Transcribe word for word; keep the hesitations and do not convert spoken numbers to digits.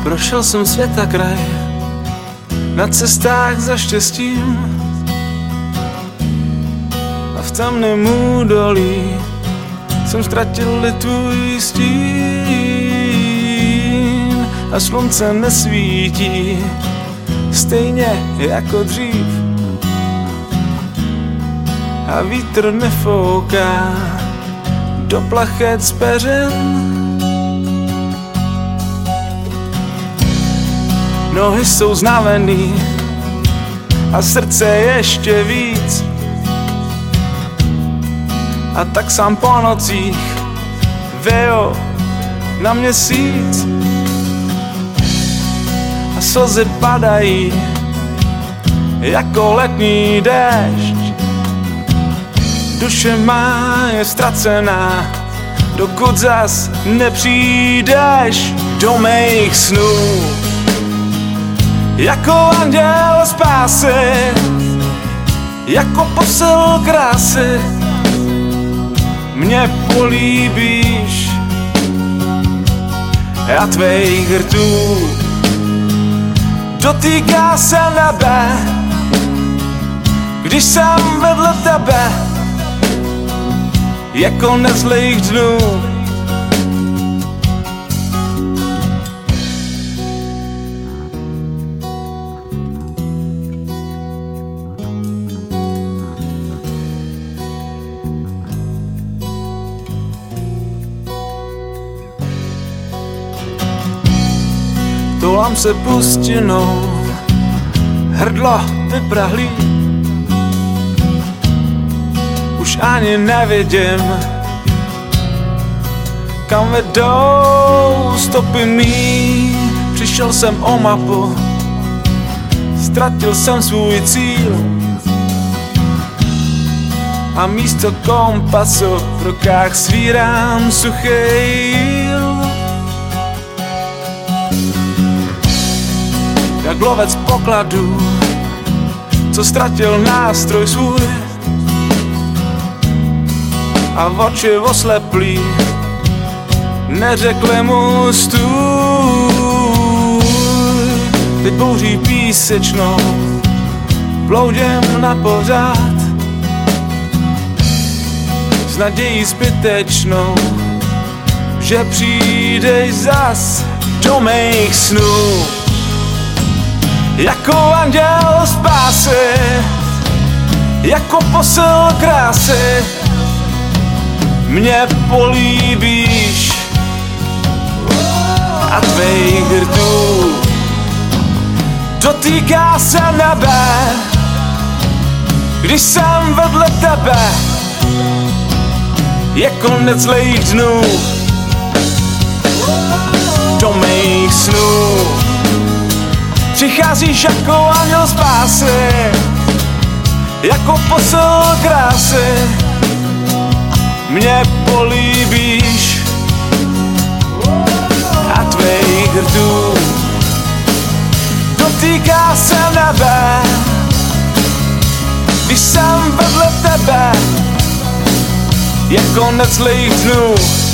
Prošel jsem svět a kraj na cestách za štěstím a v temném údolí jsem ztratil tvůj stín a slunce nesvítí stejně jako dřív a vítr nefouká do plachet z peřin. Nohy jsou znavený a srdce ještě víc. A tak sám po nocích vejo na měsíc. A slzy padají jako letní déšť. Duše má je ztracená, dokud zas nepřijdeš do mých snů. Jako anděl spásy, jako posel krásy, mě políbíš a tvých rtů dotýká se nebe, když jsem vedle tebe, jako nezlých dnů. Toulám se pustinou, hrdlo vyprahlý. Už ani nevidím, kam vedou stopy mý. Přišel jsem o mapu, ztratil jsem svůj cíl a místo kompasu v rukách svírám suchý jíl. Jak lovec pokladů, co ztratil nástroj svůj a v oči osleplý neřekli mu stůj. Teď bouří písečnou bloudím na pořád s nadějí zbytečnou, že přijdeš zas do mých snů. Jako anděl spásy, jako posel krásy, mě políbíš a tvých rtů dotýká se nebe, když jsem vedle tebe, je konec zlých dnů. Do mých snů přicházíš jako anděl spásy, jako posel krásy, mě políbíš a tvých rtů dotýká se nebe, když jsem vedle tebe, je konec zlých dnů.